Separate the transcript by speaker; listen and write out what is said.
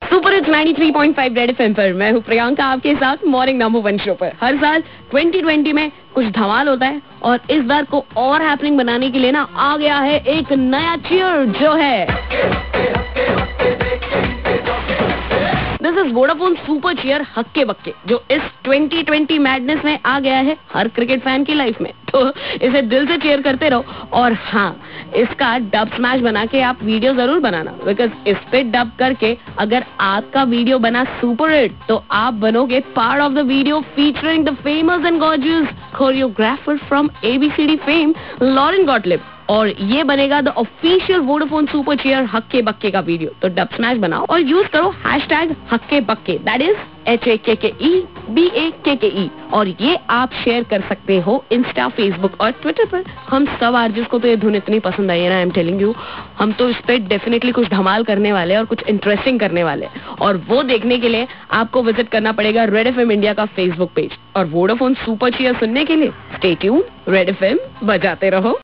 Speaker 1: Super hits 93.5 red FM पर मैं हूँ प्रियंका आपके साथ मॉर्निंग नंबर 1 शो पर। हर साल 2020 में कुछ धमाल होता है और इस बार को और हैपनिंग बनाने के लिए ना आ गया है एक नया चीयर जो है this is Vodafone super cheer हक्के बक्के, जो इस 2020 मैडनेस में आ गया है हर क्रिकेट फैन की लाइफ में। तो इसे दिल से चीयर करते रहो और हाँ, इसका डब स्मैश बना के आप वीडियो जरूर बनाना, बिकॉज इस पे डब करके अगर आपका वीडियो बना सुपर हिट तो आप बनोगे part of the video featuring the famous and gorgeous choreographer from ABCD fame Lauren Gottlieb, और ये बनेगा the official Vodafone super cheer हक्के बक्के का वीडियो। तो डब स्मैश बनाओ और यूज करो हैशटैग हक्के बक्के, दैट इज HAKKEBAKKE, और ये आप शेयर कर सकते हो इंस्टा, फेसबुक और ट्विटर पर। हम सब आर्टिस्ट को तो ये धुन इतनी पसंद आई है ना, आई एम टेलिंग यू, हम तो इस पे डेफिनेटली कुछ धमाल करने वाले हैं और कुछ इंटरेस्टिंग करने वाले हैं, और वो देखने के लिए आपको विजिट करना पड़ेगा रेड एफएम इंडिया का फेसबुक पेज। और वोडाफोन सुपर चीयर सुनने के लिए स्टे ट्यून्ड, रेड एफएम बजाते रहो।